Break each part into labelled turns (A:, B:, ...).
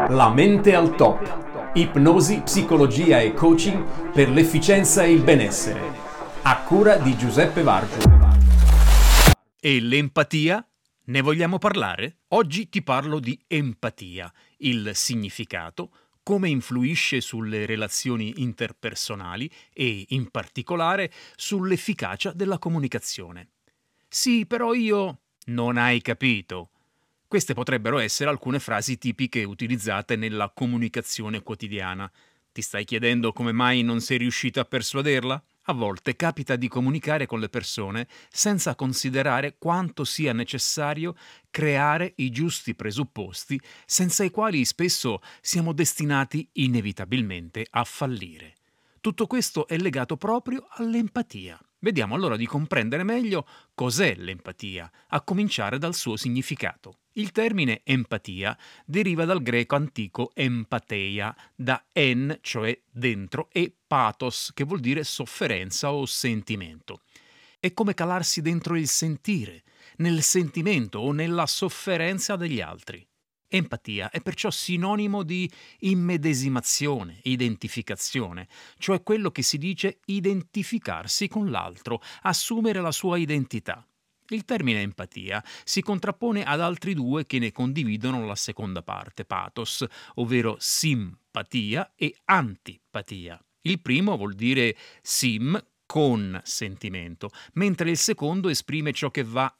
A: La mente al top. Ipnosi, psicologia e coaching per l'efficienza e il benessere. A cura di Giuseppe Vargio.
B: E l'empatia? Ne vogliamo parlare? Oggi ti parlo di empatia, il significato, come influisce sulle relazioni interpersonali e, in particolare, sull'efficacia della comunicazione. Sì, però io... Non hai capito. Queste potrebbero essere alcune frasi tipiche utilizzate nella comunicazione quotidiana. Ti stai chiedendo come mai non sei riuscito a persuaderla? A volte capita di comunicare con le persone senza considerare quanto sia necessario creare i giusti presupposti, senza i quali spesso siamo destinati inevitabilmente a fallire. Tutto questo è legato proprio all'empatia. Vediamo allora di comprendere meglio cos'è l'empatia, a cominciare dal suo significato. Il termine empatia deriva dal greco antico empatheia, da en, cioè dentro, e pathos, che vuol dire sofferenza o sentimento. È come calarsi dentro il sentire, nel sentimento o nella sofferenza degli altri. Empatia è perciò sinonimo di immedesimazione, identificazione, cioè quello che si dice identificarsi con l'altro, assumere la sua identità. Il termine empatia si contrappone ad altri due che ne condividono la seconda parte, pathos, ovvero simpatia e antipatia. Il primo vuol dire sim, con sentimento, mentre il secondo esprime ciò che va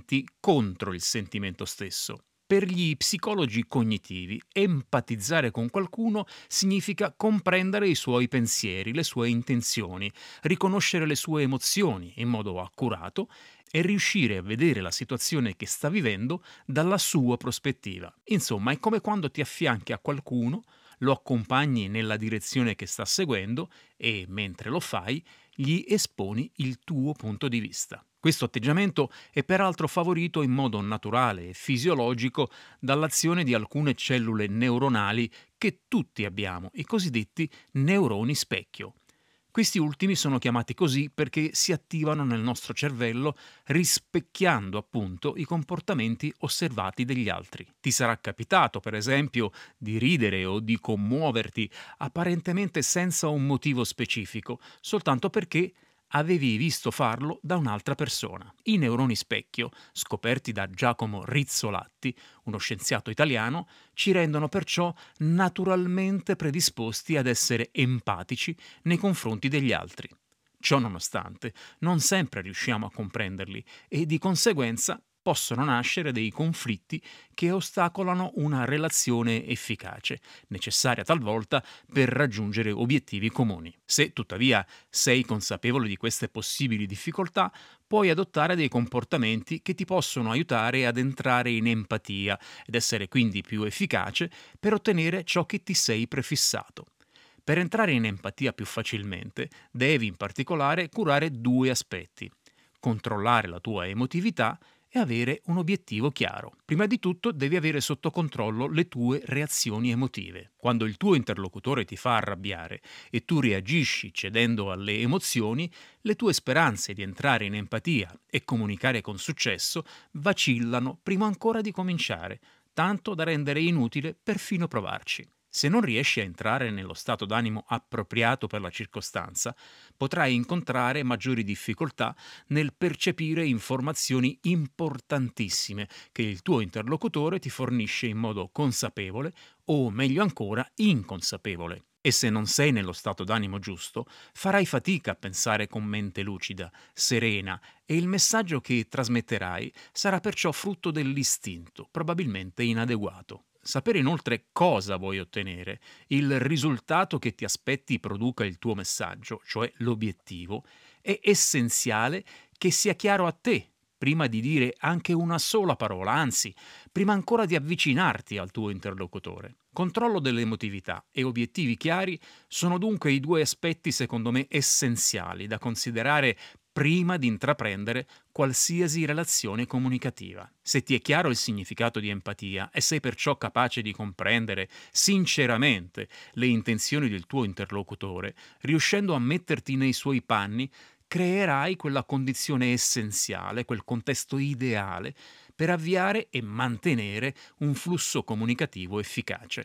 B: contro il sentimento stesso. Per gli psicologi cognitivi, empatizzare con qualcuno significa comprendere i suoi pensieri, le sue intenzioni, riconoscere le sue emozioni in modo accurato e riuscire a vedere la situazione che sta vivendo dalla sua prospettiva. Insomma, è come quando ti affianchi a qualcuno, lo accompagni nella direzione che sta seguendo e, mentre lo fai, gli esponi il tuo punto di vista. Questo atteggiamento è peraltro favorito in modo naturale e fisiologico dall'azione di alcune cellule neuronali che tutti abbiamo, i cosiddetti neuroni specchio. Questi ultimi sono chiamati così perché si attivano nel nostro cervello rispecchiando appunto i comportamenti osservati degli altri. Ti sarà capitato, per esempio, di ridere o di commuoverti apparentemente senza un motivo specifico, soltanto perché avevi visto farlo da un'altra persona. I neuroni specchio, scoperti da Giacomo Rizzolatti, uno scienziato italiano, ci rendono perciò naturalmente predisposti ad essere empatici nei confronti degli altri. Ciò nonostante, non sempre riusciamo a comprenderli e di conseguenza possono nascere dei conflitti che ostacolano una relazione efficace, necessaria talvolta per raggiungere obiettivi comuni. Se tuttavia sei consapevole di queste possibili difficoltà, puoi adottare dei comportamenti che ti possono aiutare ad entrare in empatia ed essere quindi più efficace per ottenere ciò che ti sei prefissato. Per entrare in empatia più facilmente, devi in particolare curare due aspetti: controllare la tua emotività e avere un obiettivo chiaro. Prima di tutto devi avere sotto controllo le tue reazioni emotive. Quando il tuo interlocutore ti fa arrabbiare e tu reagisci cedendo alle emozioni, le tue speranze di entrare in empatia e comunicare con successo vacillano prima ancora di cominciare, tanto da rendere inutile perfino provarci. Se non riesci a entrare nello stato d'animo appropriato per la circostanza, potrai incontrare maggiori difficoltà nel percepire informazioni importantissime che il tuo interlocutore ti fornisce in modo consapevole o, meglio ancora, inconsapevole. E se non sei nello stato d'animo giusto, farai fatica a pensare con mente lucida, serena, e il messaggio che trasmetterai sarà perciò frutto dell'istinto, probabilmente inadeguato. Sapere inoltre cosa vuoi ottenere, il risultato che ti aspetti produca il tuo messaggio, cioè l'obiettivo, è essenziale che sia chiaro a te prima di dire anche una sola parola, anzi, prima ancora di avvicinarti al tuo interlocutore. Controllo dell'emotività e obiettivi chiari sono dunque i due aspetti, secondo me, essenziali da considerare prima di intraprendere qualsiasi relazione comunicativa. Se ti è chiaro il significato di empatia e sei perciò capace di comprendere sinceramente le intenzioni del tuo interlocutore, riuscendo a metterti nei suoi panni, creerai quella condizione essenziale, quel contesto ideale per avviare e mantenere un flusso comunicativo efficace.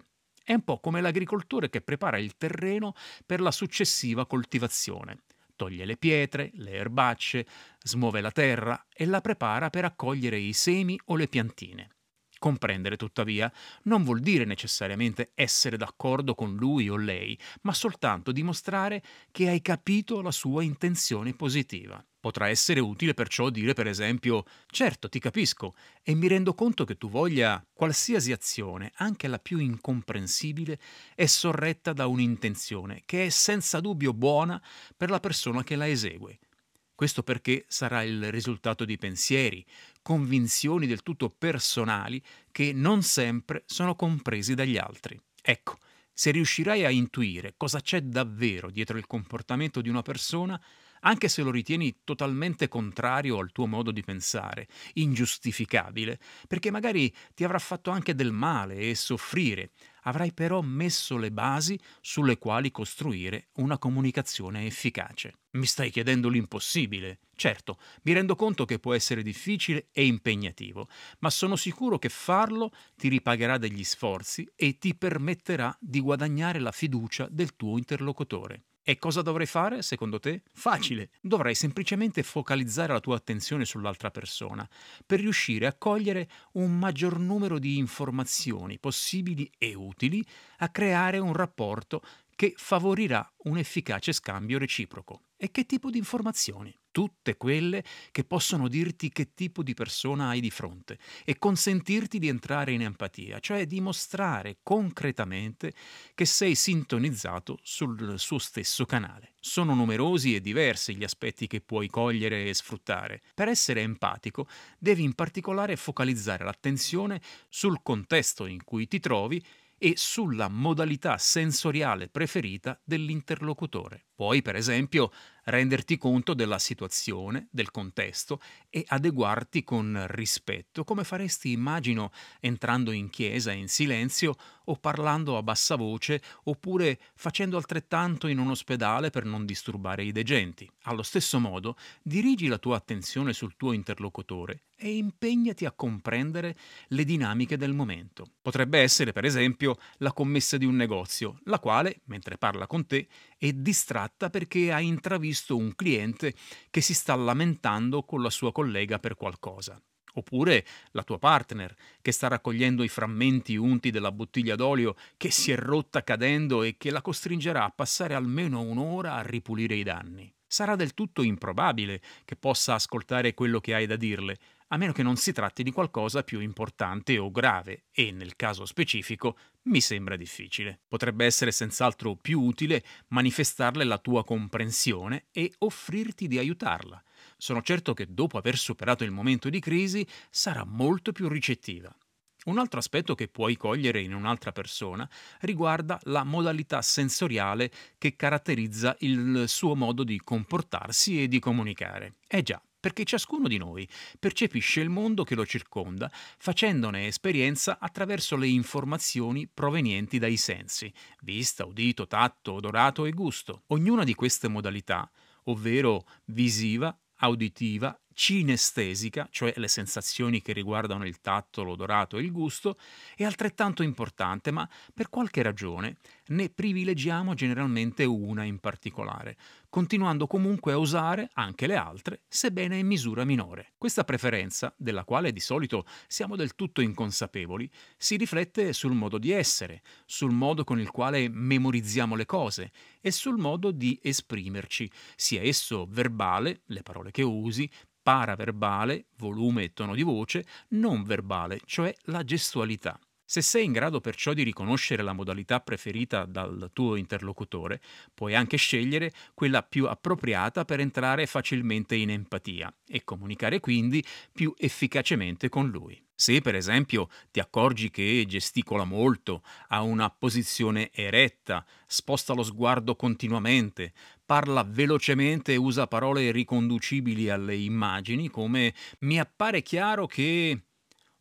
B: È un po' come l'agricoltore che prepara il terreno per la successiva coltivazione. Toglie le pietre, le erbacce, smuove la terra e la prepara per accogliere i semi o le piantine. Comprendere, tuttavia, non vuol dire necessariamente essere d'accordo con lui o lei, ma soltanto dimostrare che hai capito la sua intenzione positiva. Potrà essere utile perciò dire, per esempio, certo, ti capisco e mi rendo conto che tu voglia qualsiasi azione, anche la più incomprensibile, è sorretta da un'intenzione che è senza dubbio buona per la persona che la esegue. Questo perché sarà il risultato di pensieri, convinzioni del tutto personali che non sempre sono compresi dagli altri. Ecco, se riuscirai a intuire cosa c'è davvero dietro il comportamento di una persona, anche se lo ritieni totalmente contrario al tuo modo di pensare, ingiustificabile, perché magari ti avrà fatto anche del male e soffrire, avrai però messo le basi sulle quali costruire una comunicazione efficace. Mi stai chiedendo l'impossibile? Certo, mi rendo conto che può essere difficile e impegnativo, ma sono sicuro che farlo ti ripagherà degli sforzi e ti permetterà di guadagnare la fiducia del tuo interlocutore. E cosa dovrai fare, secondo te? Facile. Dovrai semplicemente focalizzare la tua attenzione sull'altra persona per riuscire a cogliere un maggior numero di informazioni possibili e utili a creare un rapporto che favorirà un efficace scambio reciproco. E che tipo di informazioni? Tutte quelle che possono dirti che tipo di persona hai di fronte e consentirti di entrare in empatia, cioè dimostrare concretamente che sei sintonizzato sul suo stesso canale. Sono numerosi e diversi gli aspetti che puoi cogliere e sfruttare. Per essere empatico, devi in particolare focalizzare l'attenzione sul contesto in cui ti trovi e sulla modalità sensoriale preferita dell'interlocutore. Puoi, per esempio, renderti conto della situazione, del contesto e adeguarti con rispetto, come faresti, immagino, entrando in chiesa in silenzio o parlando a bassa voce, oppure facendo altrettanto in un ospedale per non disturbare i degenti. Allo stesso modo, dirigi la tua attenzione sul tuo interlocutore e impegnati a comprendere le dinamiche del momento. Potrebbe essere, per esempio, la commessa di un negozio, la quale, mentre parla con te, è distratta perché ha intravisto un cliente che si sta lamentando con la sua collega per qualcosa. Oppure la tua partner, che sta raccogliendo i frammenti unti della bottiglia d'olio che si è rotta cadendo e che la costringerà a passare almeno un'ora a ripulire i danni. Sarà del tutto improbabile che possa ascoltare quello che hai da dirle, a meno che non si tratti di qualcosa più importante o grave, e nel caso specifico mi sembra difficile. Potrebbe essere senz'altro più utile manifestarle la tua comprensione e offrirti di aiutarla. Sono certo che dopo aver superato il momento di crisi sarà molto più ricettiva. Un altro aspetto che puoi cogliere in un'altra persona riguarda la modalità sensoriale che caratterizza il suo modo di comportarsi e di comunicare. Eh già, perché ciascuno di noi percepisce il mondo che lo circonda facendone esperienza attraverso le informazioni provenienti dai sensi, vista, udito, tatto, odorato e gusto. Ognuna di queste modalità, ovvero visiva, auditiva, cinestesica, cioè le sensazioni che riguardano il tatto, l'odorato e il gusto, è altrettanto importante, ma per qualche ragione ne privilegiamo generalmente una in particolare, continuando comunque a usare anche le altre, sebbene in misura minore. Questa preferenza, della quale di solito siamo del tutto inconsapevoli, si riflette sul modo di essere, sul modo con il quale memorizziamo le cose e sul modo di esprimerci, sia esso verbale, le parole che usi, paraverbale, volume e tono di voce, non verbale, cioè la gestualità. Se sei in grado perciò di riconoscere la modalità preferita dal tuo interlocutore, puoi anche scegliere quella più appropriata per entrare facilmente in empatia e comunicare quindi più efficacemente con lui. Se per esempio ti accorgi che gesticola molto, ha una posizione eretta, sposta lo sguardo continuamente, parla velocemente e usa parole riconducibili alle immagini come mi appare chiaro che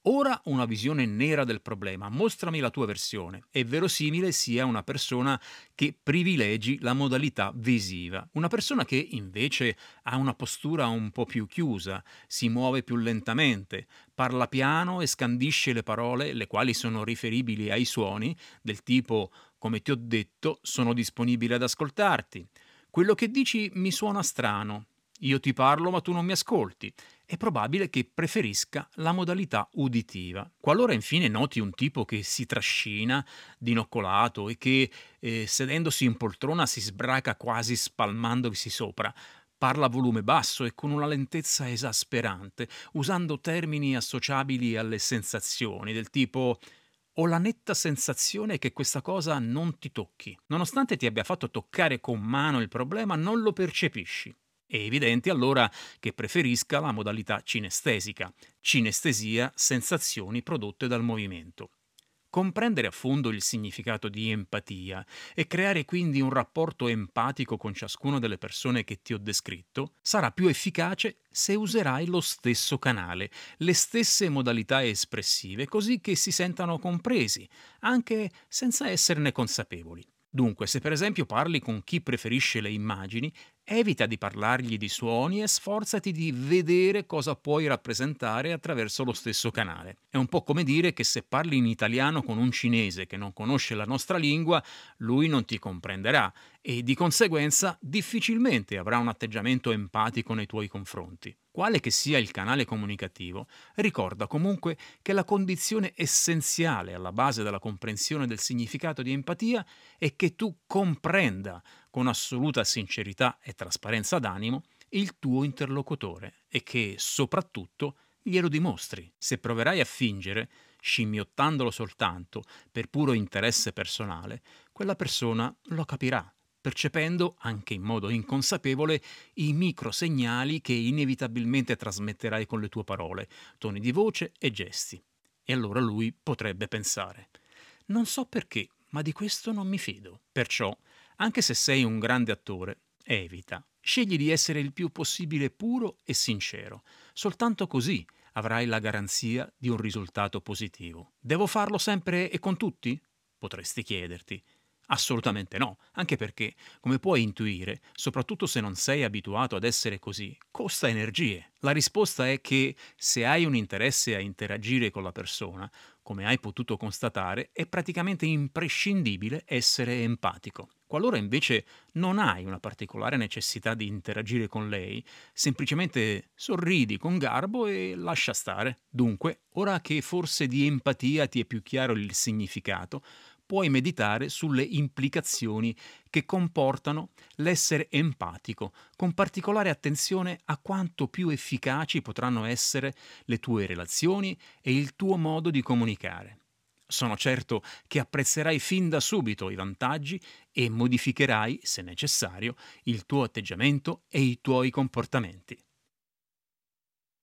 B: Ora una visione nera del problema, mostrami la tua versione. È verosimile sia una persona che privilegi la modalità visiva, una persona che invece ha una postura un po' più chiusa, si muove più lentamente, parla piano e scandisce le parole, le quali sono riferibili ai suoni, del tipo come ti ho detto, sono disponibile ad ascoltarti. Quello che dici mi suona strano. Io ti parlo ma tu non mi ascolti. È probabile che preferisca la modalità uditiva. Qualora infine noti un tipo che si trascina, dinoccolato e che sedendosi in poltrona si sbraca quasi spalmandosi sopra, parla a volume basso e con una lentezza esasperante, usando termini associabili alle sensazioni, del tipo ho la netta sensazione che questa cosa non ti tocchi. Nonostante ti abbia fatto toccare con mano il problema, non lo percepisci. È evidente allora che preferisca la modalità cinestesica, cinestesia, sensazioni prodotte dal movimento. Comprendere a fondo il significato di empatia e creare quindi un rapporto empatico con ciascuna delle persone che ti ho descritto sarà più efficace se userai lo stesso canale, le stesse modalità espressive, così che si sentano compresi, anche senza esserne consapevoli. Dunque, se per esempio parli con chi preferisce le immagini, evita di parlargli di suoni e sforzati di vedere cosa puoi rappresentare attraverso lo stesso canale. È un po' come dire che se parli in italiano con un cinese che non conosce la nostra lingua, lui non ti comprenderà e di conseguenza difficilmente avrà un atteggiamento empatico nei tuoi confronti. Quale che sia il canale comunicativo, ricorda comunque che la condizione essenziale alla base della comprensione del significato di empatia è che tu comprenda con assoluta sincerità e trasparenza d'animo il tuo interlocutore e che, soprattutto, glielo dimostri. Se proverai a fingere, scimmiottandolo soltanto per puro interesse personale, quella persona lo capirà, percependo, anche in modo inconsapevole, i microsegnali che inevitabilmente trasmetterai con le tue parole, toni di voce e gesti. E allora lui potrebbe pensare: non so perché, ma di questo non mi fido. Perciò, anche se sei un grande attore, evita. Scegli di essere il più possibile puro e sincero. Soltanto così avrai la garanzia di un risultato positivo. Devo farlo sempre e con tutti? Potresti chiederti. Assolutamente no, anche perché, come puoi intuire, soprattutto se non sei abituato ad essere così, costa energie. La risposta è che se hai un interesse a interagire con la persona, come hai potuto constatare, è praticamente imprescindibile essere empatico. Qualora invece non hai una particolare necessità di interagire con lei, semplicemente sorridi con garbo e lascia stare. Dunque, ora che forse di empatia ti è più chiaro il significato, puoi meditare sulle implicazioni che comportano l'essere empatico, con particolare attenzione a quanto più efficaci potranno essere le tue relazioni e il tuo modo di comunicare. Sono certo che apprezzerai fin da subito i vantaggi e modificherai, se necessario, il tuo atteggiamento e i tuoi comportamenti.